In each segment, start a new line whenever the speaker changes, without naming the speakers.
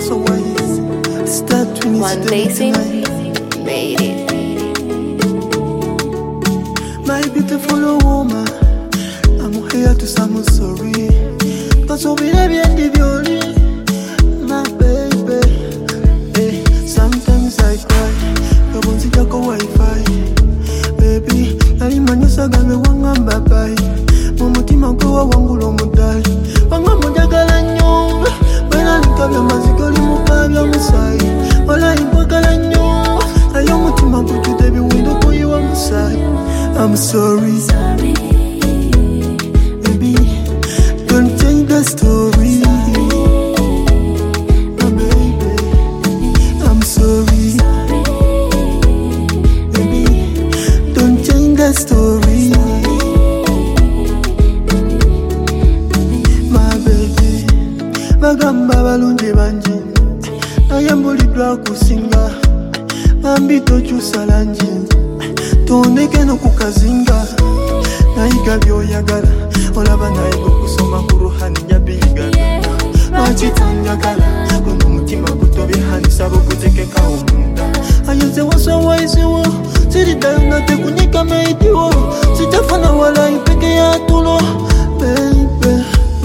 so wise. Start when it's
One Blazing made it.
My beautiful woman, I'm here to say I'm sorry. Cause we never had the beauty, my baby. Hey, sometimes I cry, I want to go Wi-Fi. Baby, nalimanya sagame wanga mbabai. Mumutima kwa wangu lo mudali. Wanga mudagala nyo, bena nikabya mazikoli mukabya musai. Wala impakala nyo, ayo mutima kutude biwindo kuyiwa musai. I'm sorry, baby, don't change the story. My baby, I'm sorry, baby, don't change the story. My baby, bagamba balungi banji, nayambulidwa kusinga, bambi tokyusa langi. Tondeke no kukazinga nayiga byoyagala olaba nayiga kusoma ku ruhani nyabiga lwaki tonyagala kono omutima gutobihanisa bukutekeka omunda ayeze wasowaisiwo siriddayo nga tekunyika maidiwo sitafuna walayi peke ya tulo baby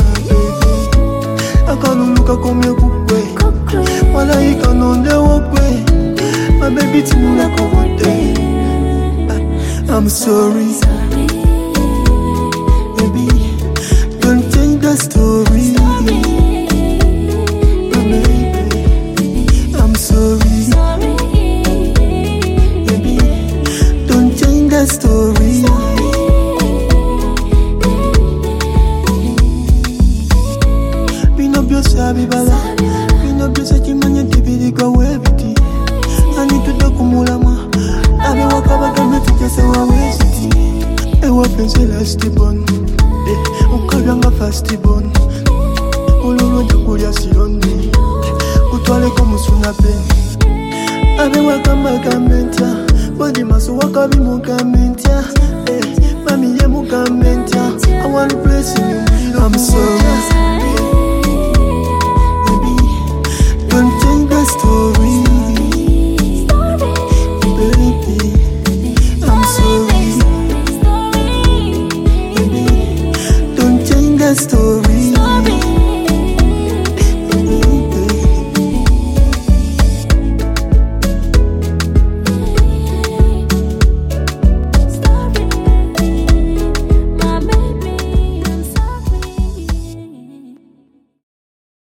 akalulu kakomye kugwe walayi kanondewo gwe mabebi tinulako budde. I'm sorry, baby, don't change the story. My baby, I'm sorry, baby, don't change the story. Bino byosa bibala, bino byosa kimanya tibirika webiti. I need to dokumulama. Abe wakabagame tukese wawesiti. Ewa pensela stibon, ukabyanga fastibon. Ululu njakulya silondi, kutwale komusuna peni. Abe wakambagame ntya, body maso wakabi mugame ntya. Mami ye mugame ntya, I want to place in you. I'm sorry.